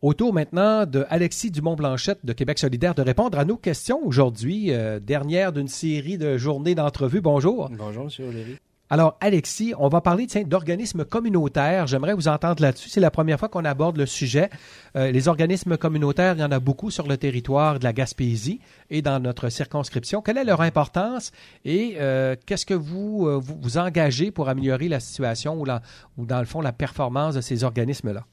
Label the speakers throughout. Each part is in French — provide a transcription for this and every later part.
Speaker 1: Au tour maintenant de Alexis Dumont-Blanchette de Québec solidaire de répondre à nos questions aujourd'hui, dernière d'une série de journées d'entrevues. Bonjour.
Speaker 2: Bonjour, M. O'Leary.
Speaker 1: Alors, Alexis, on va parler d'organismes communautaires. J'aimerais vous entendre là-dessus. C'est la première fois qu'on aborde le sujet. Les organismes communautaires, il y en a beaucoup sur le territoire de la Gaspésie et dans notre circonscription. Quelle est leur importance et qu'est-ce que vous engagez pour améliorer la situation ou dans le fond, la performance de ces organismes-là?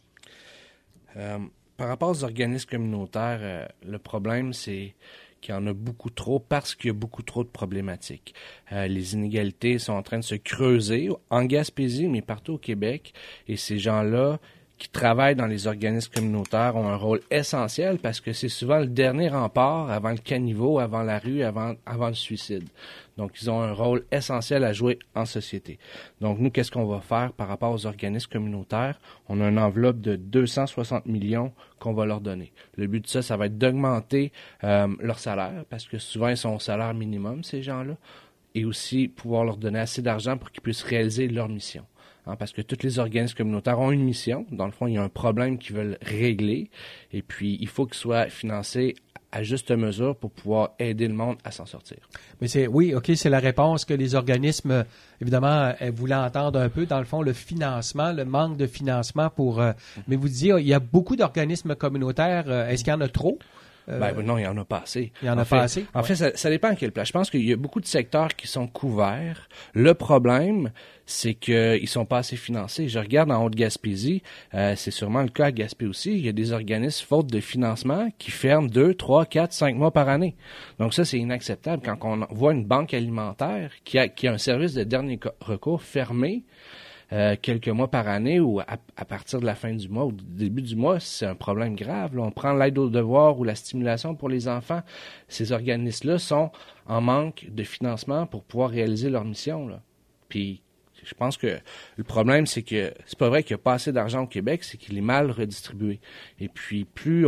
Speaker 2: Par rapport aux organismes communautaires, le problème, c'est qu'il y en a beaucoup trop parce qu'il y a beaucoup trop de problématiques. Les inégalités sont en train de se creuser en Gaspésie, mais partout au Québec. Et ces gens-là qui travaillent dans les organismes communautaires ont un rôle essentiel parce que c'est souvent le dernier rempart avant le caniveau, avant la rue, avant le suicide. Donc, ils ont un rôle essentiel à jouer en société. Donc, nous, qu'est-ce qu'on va faire par rapport aux organismes communautaires? On a une enveloppe de 260 millions qu'on va leur donner. Le but de ça, ça va être d'augmenter leur salaire parce que souvent, ils sont au salaire minimum, ces gens-là, et aussi pouvoir leur donner assez d'argent pour qu'ils puissent réaliser leur mission. Parce que tous les organismes communautaires ont une mission. Dans le fond, il y a un problème qu'ils veulent régler. Et puis, il faut qu'ils soient financés à juste mesure pour pouvoir aider le monde à s'en sortir.
Speaker 1: Mais c'est la réponse que les organismes, évidemment, voulaient entendre un peu. Dans le fond, le financement, le manque de financement pour... Mais vous disiez, il y a beaucoup d'organismes communautaires. Est-ce qu'il y en a trop?
Speaker 2: Non, il n'y en a pas assez.
Speaker 1: Il n'y en a pas assez?
Speaker 2: En fait, ça dépend à quelle place. Je pense qu'il y a beaucoup de secteurs qui sont couverts. Le problème, c'est qu'ils ne sont pas assez financés. Je regarde en Haute-Gaspésie, c'est sûrement le cas à Gaspé aussi, il y a des organismes, faute de financement, qui ferment 2, 3, 4, 5 mois par année. Donc ça, c'est inacceptable. Quand on voit une banque alimentaire qui a un service de dernier recours fermé, quelques mois par année ou à partir de la fin du mois ou du début du mois, c'est un problème grave. Là, on prend l'aide aux devoirs ou la stimulation pour les enfants. Ces organismes-là sont en manque de financement pour pouvoir réaliser leur mission. Là. Puis, je pense que le problème, c'est que c'est pas vrai qu'il n'y a pas assez d'argent au Québec, c'est qu'il est mal redistribué. Et puis, plus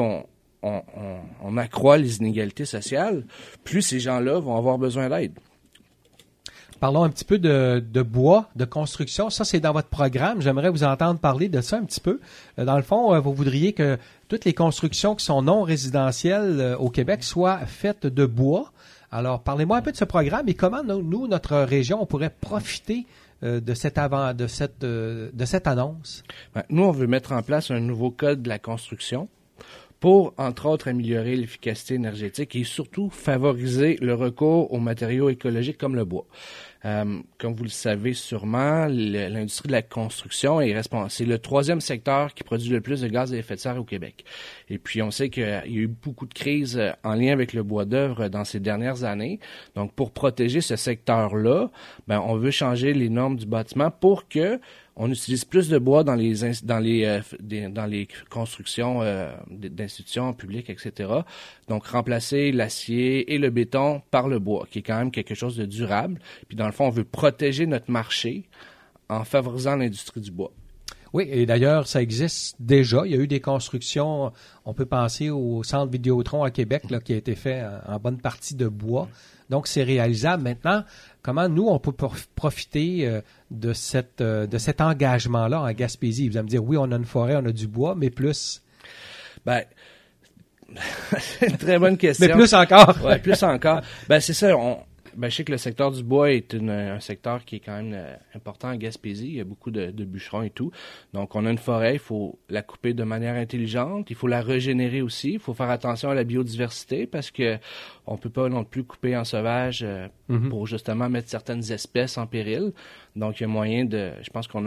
Speaker 2: on accroît les inégalités sociales, plus ces gens-là vont avoir besoin d'aide.
Speaker 1: Parlons un petit peu de bois, de construction. Ça, c'est dans votre programme. J'aimerais vous entendre parler de ça un petit peu. Dans le fond, vous voudriez que toutes les constructions qui sont non résidentielles au Québec soient faites de bois. Alors, parlez-moi un peu de ce programme et comment nous, notre région, on pourrait profiter de cette annonce.
Speaker 2: Nous, on veut mettre en place un nouveau code de la construction pour, entre autres, améliorer l'efficacité énergétique et surtout favoriser le recours aux matériaux écologiques comme le bois. Comme vous le savez sûrement, l'industrie de la construction c'est le 3e secteur qui produit le plus de gaz à effet de serre au Québec. Et puis, on sait qu'il y a eu beaucoup de crises en lien avec le bois d'œuvre dans ces dernières années. Donc, pour protéger ce secteur-là, on veut changer les normes du bâtiment pour que on utilise plus de bois dans les constructions d'institutions publiques, etc. Donc, remplacer l'acier et le béton par le bois, qui est quand même quelque chose de durable. Puis, dans le fond, on veut protéger notre marché en favorisant l'industrie du bois.
Speaker 1: Oui, et d'ailleurs, ça existe déjà. Il y a eu des constructions, on peut penser au centre Vidéotron à Québec, là, qui a été fait en bonne partie de bois. Donc, c'est réalisable. Maintenant, comment nous, on peut profiter de cet engagement-là en Gaspésie? Vous allez me dire, oui, on a une forêt, on a du bois, mais plus...
Speaker 2: c'est une très bonne question.
Speaker 1: Mais plus encore.
Speaker 2: Oui, plus encore. C'est ça, je sais que le secteur du bois est un secteur qui est quand même important en Gaspésie. Il y a beaucoup de bûcherons et tout. Donc, on a une forêt, il faut la couper de manière intelligente. Il faut la régénérer aussi. Il faut faire attention à la biodiversité parce que on peut pas non plus couper en sauvage pour justement mettre certaines espèces en péril. Donc, il y a moyen je pense qu'on a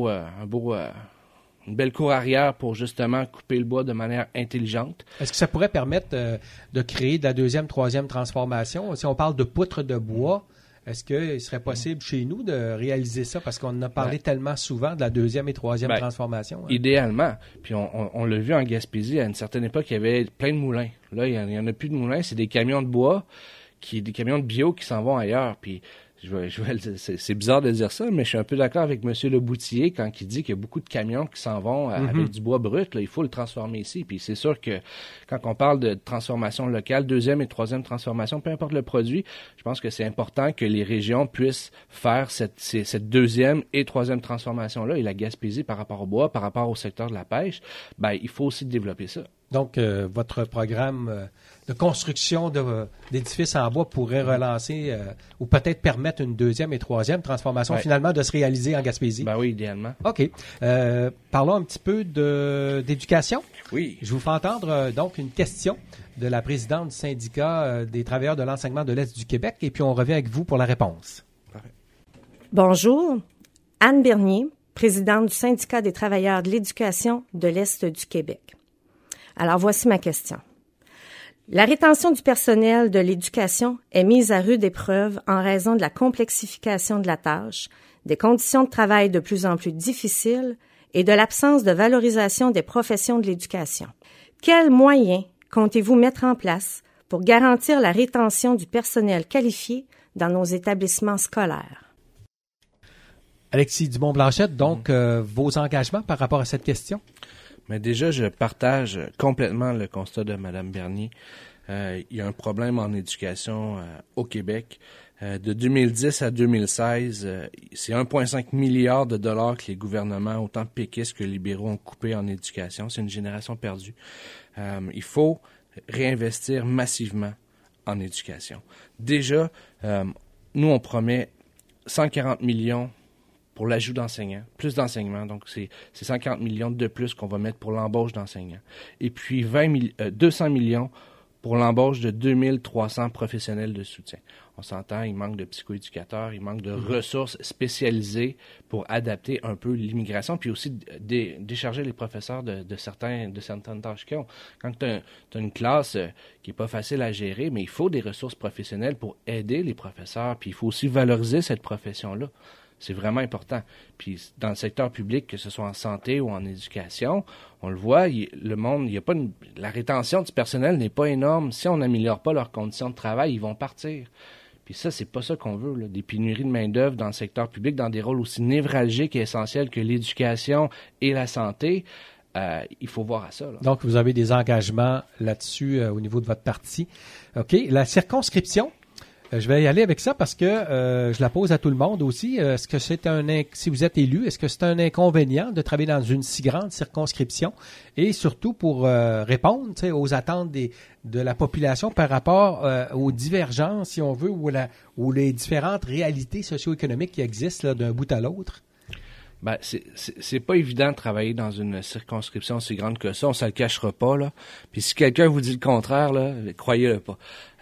Speaker 2: une belle cour arrière pour justement couper le bois de manière intelligente.
Speaker 1: Est-ce que ça pourrait permettre de créer de la 2e, 3e transformation? Si on parle de poutres de bois, est-ce qu'il serait possible chez nous de réaliser ça? Parce qu'on en a parlé tellement souvent de la 2e et 3e transformation. Hein?
Speaker 2: Idéalement. Puis on l'a vu en Gaspésie, à une certaine époque, il y avait plein de moulins. Là, il n'y en a plus de moulins. C'est des camions de bois, des camions de bio qui s'en vont ailleurs. Puis c'est bizarre de dire ça, mais je suis un peu d'accord avec M. Leboutier quand il dit qu'il y a beaucoup de camions qui s'en vont avec du bois brut. Là, il faut le transformer ici. Puis c'est sûr que quand on parle de transformation locale, deuxième et troisième transformation, peu importe le produit, je pense que c'est important que les régions puissent faire cette deuxième et troisième transformation-là. Et la Gaspésie, par rapport au bois, par rapport au secteur de la pêche, ben il faut aussi développer ça.
Speaker 1: Donc, votre programme de construction d'édifices en bois pourrait relancer ou peut-être permettre une deuxième et troisième transformation finalement de se réaliser en Gaspésie?
Speaker 2: Ben oui, idéalement.
Speaker 1: OK. Parlons un petit peu d'éducation.
Speaker 2: Oui.
Speaker 1: Je vous fais entendre donc une question de la présidente du syndicat des travailleurs de l'enseignement de l'Est du Québec et puis on revient avec vous pour la réponse.
Speaker 2: Parfait.
Speaker 3: Bonjour. Anne Bernier, présidente du syndicat des travailleurs de l'éducation de l'Est du Québec. Alors, voici ma question. La rétention du personnel de l'éducation est mise à rude épreuve en raison de la complexification de la tâche, des conditions de travail de plus en plus difficiles et de l'absence de valorisation des professions de l'éducation. Quels moyens comptez-vous mettre en place pour garantir la rétention du personnel qualifié dans nos établissements scolaires?
Speaker 1: Alexis Dumont-Blanchette, donc, vos engagements par rapport à cette question?
Speaker 2: Mais déjà, je partage complètement le constat de Mme Bernier. Il y a un problème en éducation au Québec. De 2010 à 2016, c'est 1,5 milliard de dollars que les gouvernements, autant péquistes que libéraux, ont coupé en éducation. C'est une génération perdue. Il faut réinvestir massivement en éducation. Déjà, nous, on promet 140 millions pour l'ajout d'enseignants, plus d'enseignements. Donc, c'est 140 millions de plus qu'on va mettre pour l'embauche d'enseignants. Et puis, 200 millions pour l'embauche de 2300 professionnels de soutien. On s'entend, il manque de psychoéducateurs, il manque de ressources spécialisées pour adapter un peu l'immigration, puis aussi décharger les professeurs de certaines tâches qu'ils ont. Quand tu as une classe qui n'est pas facile à gérer, mais il faut des ressources professionnelles pour aider les professeurs, puis il faut aussi valoriser cette profession-là. C'est vraiment important. Puis dans le secteur public, que ce soit en santé ou en éducation, on le voit, la rétention du personnel n'est pas énorme. Si on n'améliore pas leurs conditions de travail, ils vont partir. Puis ça, c'est pas ça qu'on veut, là. Des pénuries de main-d'œuvre dans le secteur public, dans des rôles aussi névralgiques et essentiels que l'éducation et la santé. Il faut voir à ça, là.
Speaker 1: Donc, vous avez des engagements là-dessus au niveau de votre parti. OK. La circonscription. Je vais y aller avec ça parce que je la pose à tout le monde aussi. Est-ce que si vous êtes élu, est-ce que c'est un inconvénient de travailler dans une si grande circonscription et surtout pour répondre aux attentes de la population par rapport aux divergences, si on veut, ou les différentes réalités socio-économiques qui existent là, d'un bout à l'autre?
Speaker 2: Ben, c'est pas évident de travailler dans une circonscription aussi grande que ça. On se le cachera pas, là. Puis si quelqu'un vous dit le contraire, là, croyez-le pas.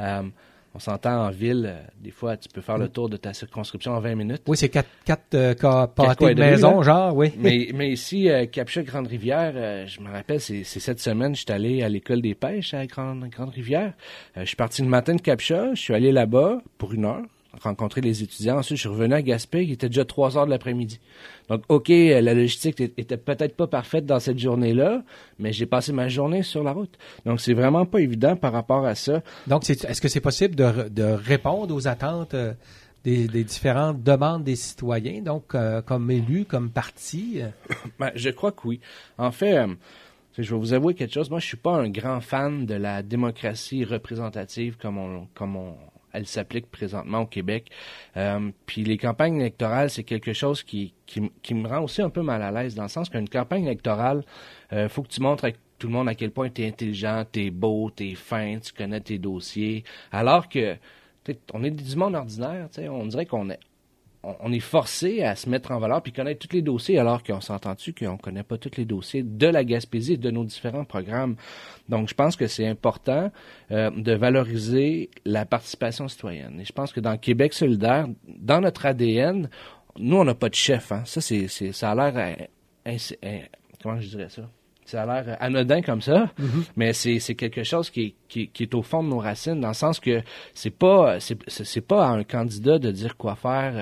Speaker 2: On s'entend en ville, des fois, tu peux faire le tour de ta circonscription en 20 minutes.
Speaker 1: Oui, c'est quatre pâtés de maison, là. Genre, oui.
Speaker 2: Mais ici, Capcha, Grande-Rivière, je me rappelle, c'est cette semaine, je suis allé à l'école des pêches à Grande-Rivière. Je suis parti le matin de Capcha, je suis allé là-bas pour 1 heure, rencontrer les étudiants. Ensuite, je suis revenu à Gaspé, il était déjà 3 heures de l'après-midi. Donc, OK, la logistique était peut-être pas parfaite dans cette journée-là, mais j'ai passé ma journée sur la route. Donc, c'est vraiment pas évident par rapport à ça.
Speaker 1: Donc, est-ce que c'est possible de répondre aux attentes des différentes demandes des citoyens, donc comme élus, comme parti?
Speaker 2: Ben, je crois que oui. En fait, je vais vous avouer quelque chose. Moi, je suis pas un grand fan de la démocratie représentative comme elle s'applique présentement au Québec. Puis les campagnes électorales, c'est quelque chose qui me rend aussi un peu mal à l'aise, dans le sens qu'une campagne électorale, faut que tu montres à tout le monde à quel point tu es intelligent, tu es beau, tu es fin, tu connais tes dossiers. Alors que on est du monde ordinaire, on dirait qu'on est forcé à se mettre en valeur puis connaître tous les dossiers, alors qu'on s'entend-tu qu'on connaît pas tous les dossiers de la Gaspésie et de nos différents programmes. Donc, je pense que c'est important de valoriser la participation citoyenne. Et je pense que dans Québec solidaire, dans notre ADN, nous, on n'a pas de chef. Hein. Ça, ça a l'air... comment je dirais ça? Ça a l'air anodin comme ça, mais c'est quelque chose qui est au fond de nos racines, dans le sens que c'est pas à un candidat de dire quoi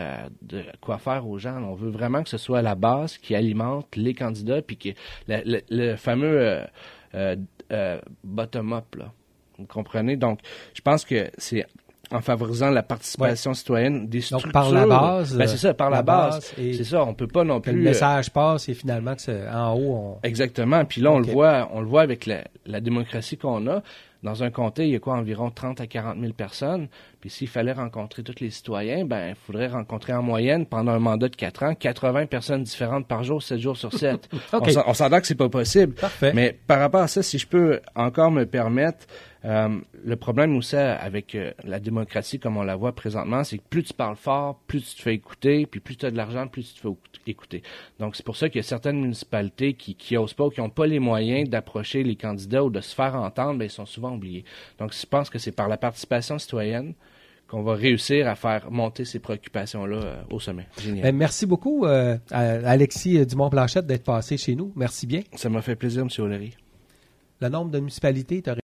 Speaker 2: faire aux gens. On veut vraiment que ce soit la base qui alimente les candidats, puis que le fameux bottom-up, là. Vous comprenez? Donc, je pense que c'est en favorisant la participation citoyenne des structures.
Speaker 1: Donc, par la base.
Speaker 2: C'est ça, par la base.
Speaker 1: Et
Speaker 2: c'est ça, on peut pas non plus...
Speaker 1: le message passe et finalement, en haut,
Speaker 2: Exactement. Puis là, on le voit avec la démocratie qu'on a. Dans un comté, il y a environ 30 à 40 000 personnes. Puis s'il fallait rencontrer tous les citoyens, il faudrait rencontrer en moyenne, pendant un mandat de 4 ans, 80 personnes différentes par jour, 7 jours sur 7.
Speaker 1: Okay.
Speaker 2: On s'entend que c'est pas possible.
Speaker 1: Parfait.
Speaker 2: Mais par rapport à ça, si je peux encore me permettre, le problème aussi avec la démocratie comme on la voit présentement, c'est que plus tu parles fort, plus tu te fais écouter, puis plus tu as de l'argent, plus tu te fais écouter. Donc c'est pour ça qu'il y a certaines municipalités qui osent pas ou qui n'ont pas les moyens d'approcher les candidats ou de se faire entendre, ils sont souvent oubliés. Donc je pense que c'est par la participation citoyenne qu'on va réussir à faire monter ces préoccupations-là au sommet. Génial.
Speaker 1: Merci beaucoup, Alexis Dumont-Blanchette, d'être passé chez nous. Merci bien.
Speaker 2: Ça m'a fait plaisir, M. O'Leary.
Speaker 1: Le nombre de municipalités